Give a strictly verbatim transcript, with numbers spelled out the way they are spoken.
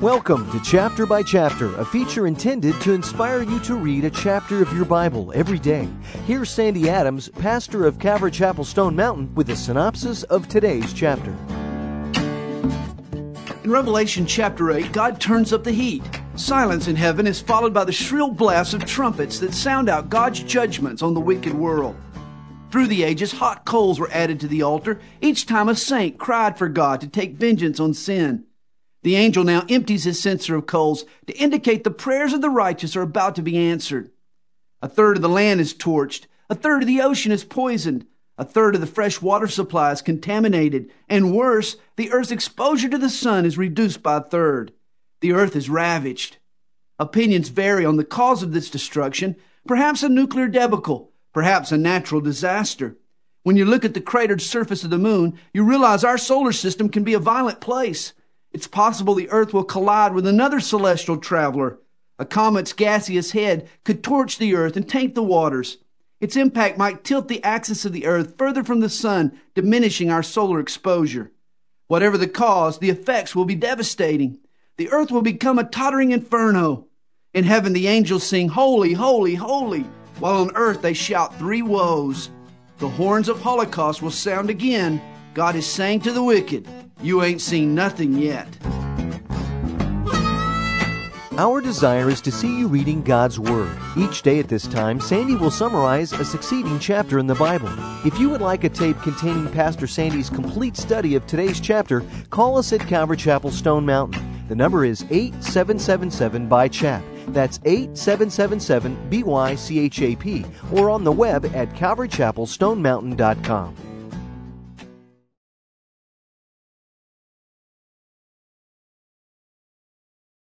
Welcome to Chapter by Chapter, a feature intended to inspire you to read a chapter of your Bible every day. Here's Sandy Adams, pastor of Calvary Chapel Stone Mountain, with a synopsis of today's chapter. In Revelation chapter eight, God turns up the heat. Silence in heaven is followed by the shrill blasts of trumpets that sound out God's judgments on the wicked world. Through the ages, hot coals were added to the altar each time a saint cried for God to take vengeance on sin. The angel now empties his censer of coals to indicate the prayers of the righteous are about to be answered. A third of the land is torched. A third of the ocean is poisoned. A third of the fresh water supply is contaminated. And worse, the earth's exposure to the sun is reduced by a third. The earth is ravaged. Opinions vary on the cause of this destruction. Perhaps a nuclear debacle. Perhaps a natural disaster. When you look at the cratered surface of the moon, you realize our solar system can be a violent place. It's possible the Earth will collide with another celestial traveler. A comet's gaseous head could torch the Earth and taint the waters. Its impact might tilt the axis of the Earth further from the sun, diminishing our solar exposure. Whatever the cause, the effects will be devastating. The Earth will become a tottering inferno. In heaven, the angels sing, "Holy, holy, holy," while on earth they shout three woes. The horns of Holocaust will sound again. God is saying to the wicked, "You ain't seen nothing yet." Our desire is to see you reading God's Word. Each day at this time, Sandy will summarize a succeeding chapter in the Bible. If you would like a tape containing Pastor Sandy's complete study of today's chapter, call us at Calvary Chapel Stone Mountain. The number is eight seven seven seven B Y C H A P. That's eight seven seven seven B Y C H A P, or on the web at calvary chapel stone mountain dot com.